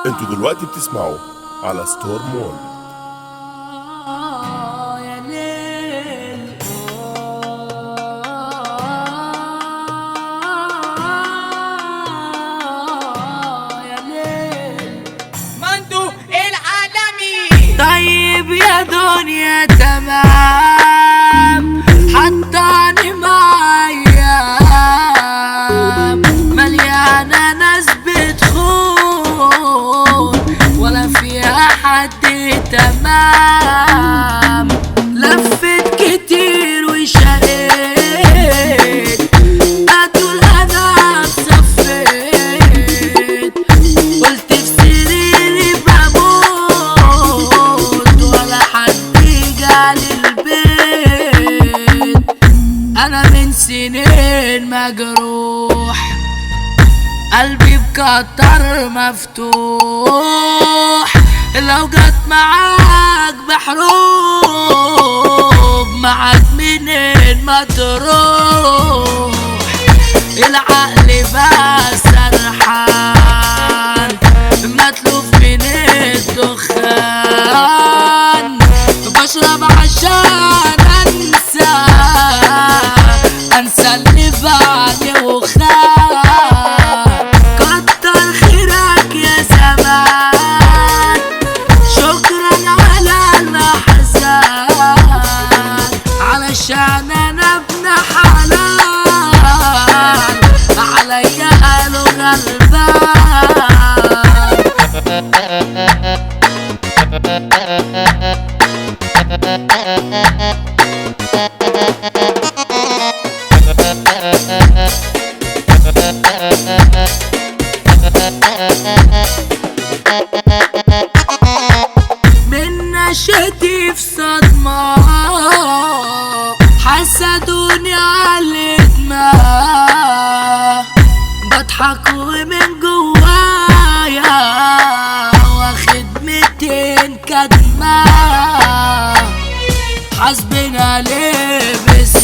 انتوا دلوقتي بتسمعوا على ستور مول. يا ليل يا ليل مندو العالمي. طيب يا دنيا تمام حطاني معايا مليانة ناس بتخون ولا فيها حد تمام. لفت كتير وشقيت أدول أنا صفيت قلت في سريري بموت ولا حد جالي البيت. أنا من سنين مجروح قلبي بكتر مفتوح لو جت معاك بحروب معاك منين ما تروح. العقل بقى سرحان متلوف من الدخان بشرب عشان انسى اللي بعدي وخان. كتر خيرك يا زمان شكرا على الاحزان علشان انا ابن حلال عليا قالوا من نشأتي في صدمة حسدوني على دماغ بضحك ومن جوايا واخد 200 كدمة حاسبنا ليه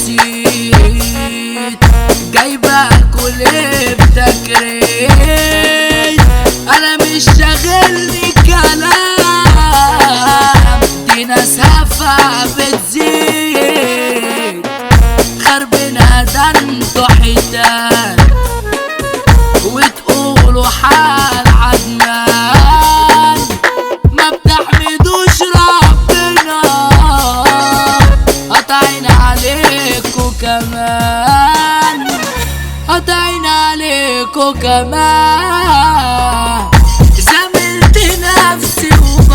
بالسيت جايبك وليه بتكريت. انا مش شاغلني كلام دي ناس هفا بتزيد خربنا ده انتو حيتان وتقولوا حال عدنان ما بتحمدوش ربنا قطعنا عليكوا كمان قطعنا عليكوا كمان. زملت نفسي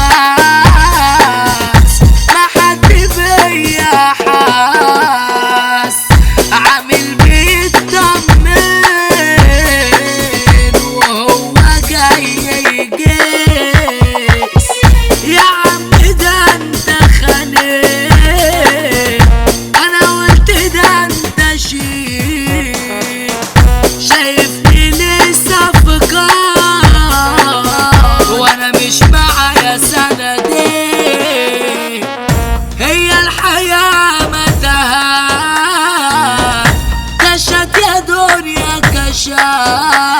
وبس ما حد بيا حاس عامل بيطمن وهو جاي يجيس. يا عم ده انت خانق انا قلت ده انت شيء شايفني لسه في قار وانا مش معايا سندين. هي الحياة متاهات كشت يا دنيا كشات